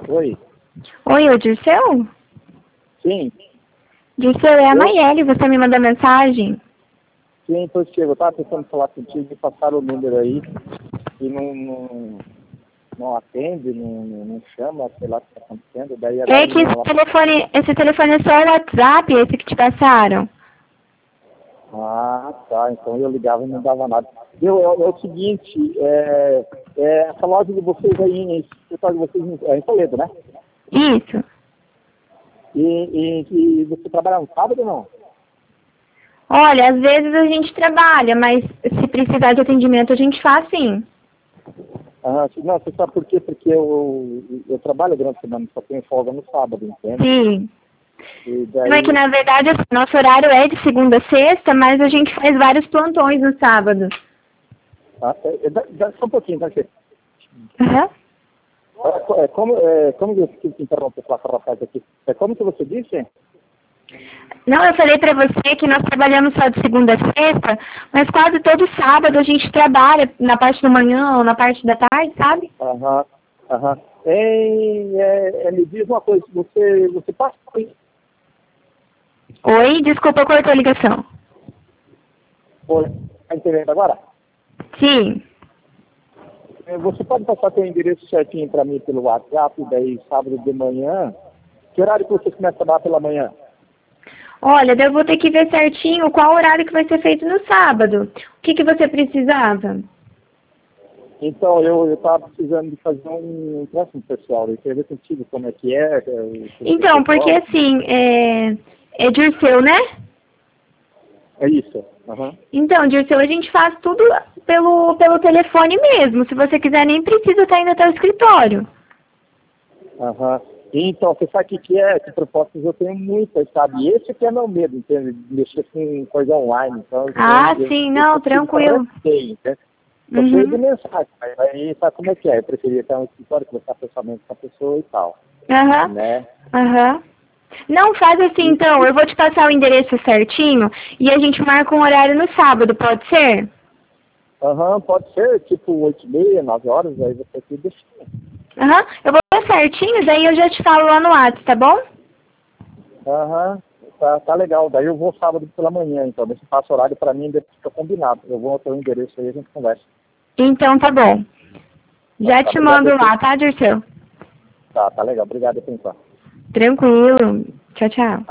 Oi. Oi, ô Dirceu? Sim. Dirceu, é a Maiele, você me mandou mensagem? Sim, porque eu estava tentando falar contigo e passaram o número aí e não atende, não chama, sei lá o que está acontecendo. Daí a É que Darinha, ela... esse telefone é só o WhatsApp, esse que te passaram. Ah, tá. Então eu ligava e não dava nada. É o seguinte, essa loja de vocês aí, esse escritório de vocês é em Toledo, né? Isso. E você trabalha no sábado ou não? Olha, às vezes a gente trabalha, mas se precisar de atendimento a gente faz sim. Ah, não, você sabe por quê? Porque eu trabalho durante a semana, só tenho folga no sábado, entende? Sim. E Não é que daí... na verdade assim, nosso horário é de segunda a sexta, mas a gente faz vários plantões no sábado. Só um pouquinho, tá aqui. Aham. Como eu quis interromper para o rapaz aqui? Como que você disse? Não, eu falei pra você que nós trabalhamos só de segunda a sexta, mas quase todo sábado a gente trabalha na parte da manhã ou na parte da tarde, sabe? Aham, aham. Me diz uma coisa, você passa... Oi, desculpa, cortou a ligação. Oi, tá entendendo agora? Sim. Você pode passar seu endereço certinho para mim pelo WhatsApp, daí sábado de manhã? Que horário que você começa a trabalhar pela manhã? Olha, daí eu vou ter que ver certinho qual horário que vai ser feito no sábado. O que você precisava? Então, eu estava precisando de fazer um empréstimo pessoal, eu queria ver contigo como é que é. Então, porque assim, é Dirceu, né? É isso. Uhum. Então, Dirceu, a gente faz tudo pelo telefone mesmo. Se você quiser, nem precisa estar indo até o escritório. Aham. Então, você sabe o que é? Que propostas eu tenho muitas, sabe? E esse que é meu medo, entende? De mexer com coisa online. Então, Sim, não, tranquilo. Eu cheio de mensagem, mas aí sabe como é que é? Eu preferia ter um escritório, conversar pessoalmente com a pessoa e tal. Aham. Né? Aham. Não, faz assim então, eu vou te passar o endereço certinho e a gente marca um horário no sábado, pode ser? Aham, pode ser, tipo 8h30, 9 horas, aí você aqui deixa. Aham, eu vou ver certinho, daí eu já te falo lá no WhatsApp, tá bom? Aham, tá legal. Daí eu vou sábado pela manhã, então. Deixa eu passar o horário pra mim e depois fica combinado. Eu vou ao teu endereço aí e a gente conversa. Então tá bom. Já Tá, te obrigado. mando lá, tá, Dirceu? Tá legal. Obrigado por enquanto. Tranquilo. Tchau, tchau.